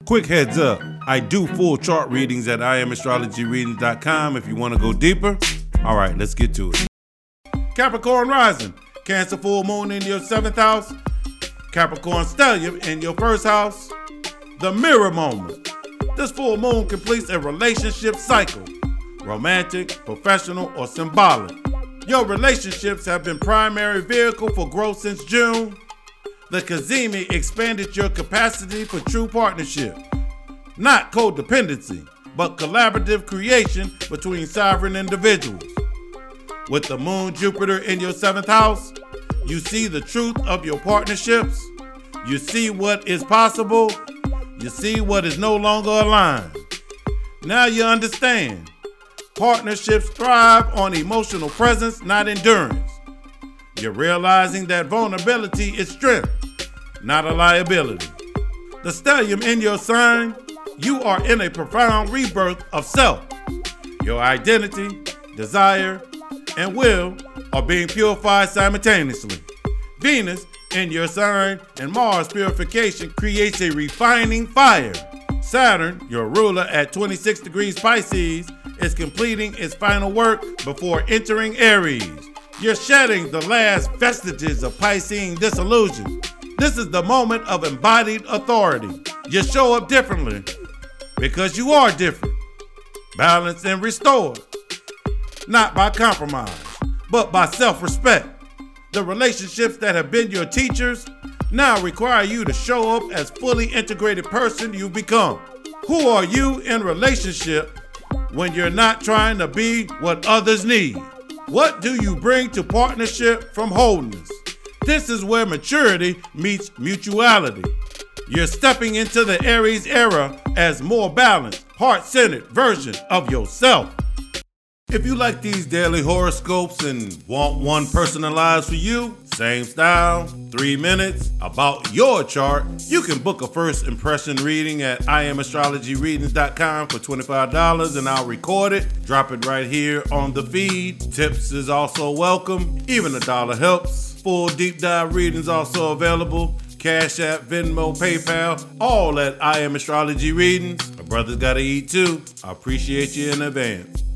Quick heads up, I do full chart readings at IamAstrologyReadings.com if you want to go deeper. All right, let's get to it. Capricorn rising, Cancer full moon in your 7th house, Capricorn stellium in your 1st house. The mirror moment. This full moon completes a relationship cycle, romantic, professional, or symbolic. Your relationships have been primary vehicle for growth since June. The Cazimi expanded your capacity for true partnership, not codependency, but collaborative creation between sovereign individuals. With the moon Jupiter in your 7th house, you see the truth of your partnerships. You see what is possible. You see what is no longer aligned. Now you understand. Partnerships thrive on emotional presence, not endurance. You're realizing that vulnerability is strength, not a liability. The stellium in your sign, you are in a profound rebirth of self. Your identity, desire, and will are being purified simultaneously. Venus in your sign and Mars purification creates a refining fire. Saturn, your ruler at 26 degrees Pisces, is completing its final work before entering Aries. You're shedding the last vestiges of Piscean disillusion. This is the moment of embodied authority. You show up differently because you are different. Balanced and restored. Not by compromise, but by self-respect. The relationships that have been your teachers now require you to show up as fully integrated person you've become. Who are you in relationship when you're not trying to be what others need? What do you bring to partnership from wholeness? This is where maturity meets mutuality. You're stepping into the Aries era as more balanced, heart-centered version of yourself. If you like these daily horoscopes and want one personalized for you, same style, 3 minutes, about your chart, you can book a first impression reading at IamAstrologyReadings.com for $25 and I'll record it, drop it right here on the feed. Tips is also welcome, even $1 helps. Full deep dive readings also available. Cash App, Venmo, PayPal, all at I Am Astrology Readings. My brother's gotta eat too. I appreciate you in advance.